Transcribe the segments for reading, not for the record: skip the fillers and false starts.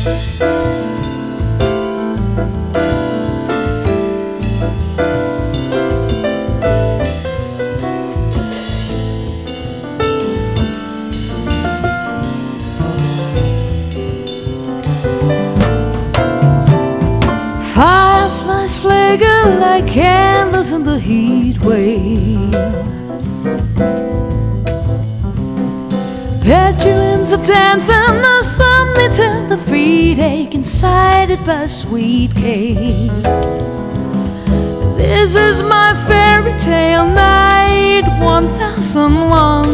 Fireflies flicker like candles in the heat wave. Petulants are dancing, the something till the feet ache, incited by a sweet cake. This is my fairy tale night 1001.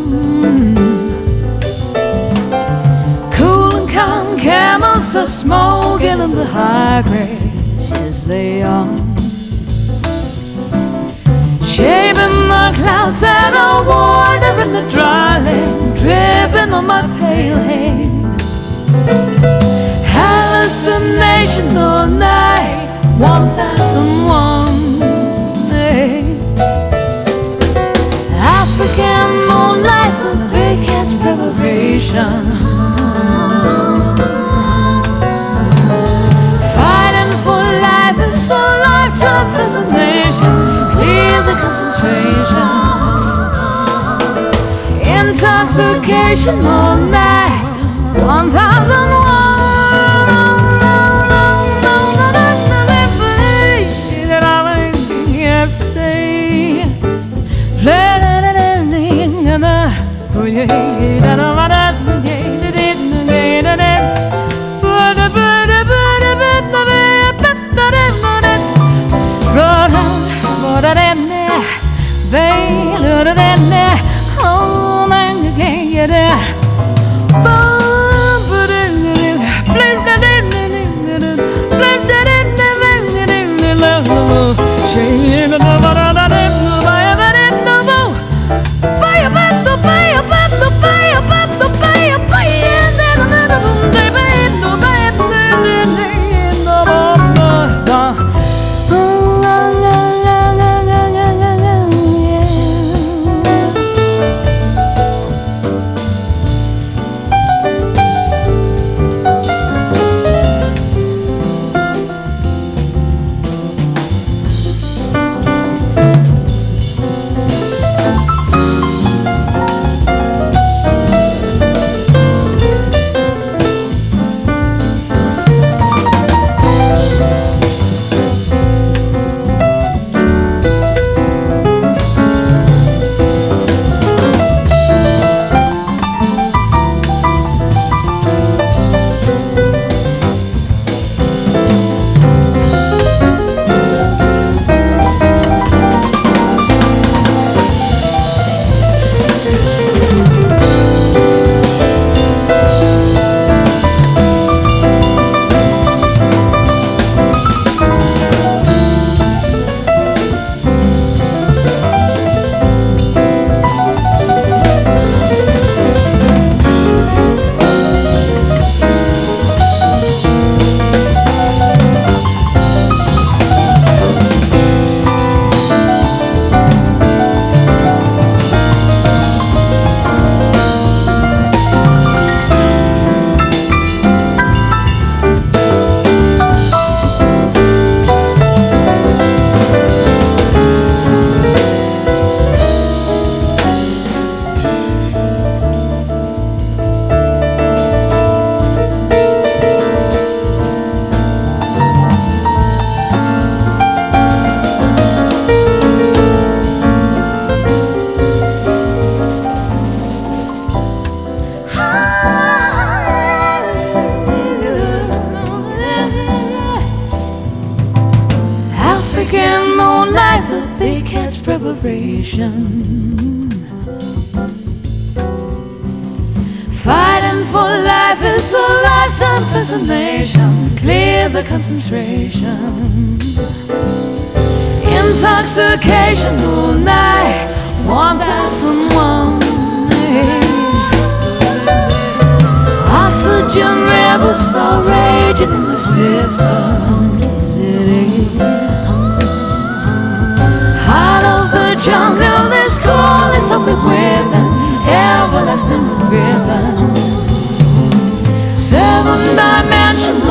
Cool and calm camels are smoking in the high grade as they are, shaping the clouds and a water in the dry land, dripping on my pale hair. Hallucination all night 1001 day. African moonlight, the big cat's preparation. So lifetime fascination, clear the concentration. Intoxication all night 1001. Preparation, fighting for life is a lifetime fascination. Clear the concentration. Intoxication all night 1001. Oxygen rivers are raging in the system. Heart of the jungle, this call is softly within, everlasting rhythm. 7 dimensions. sunshine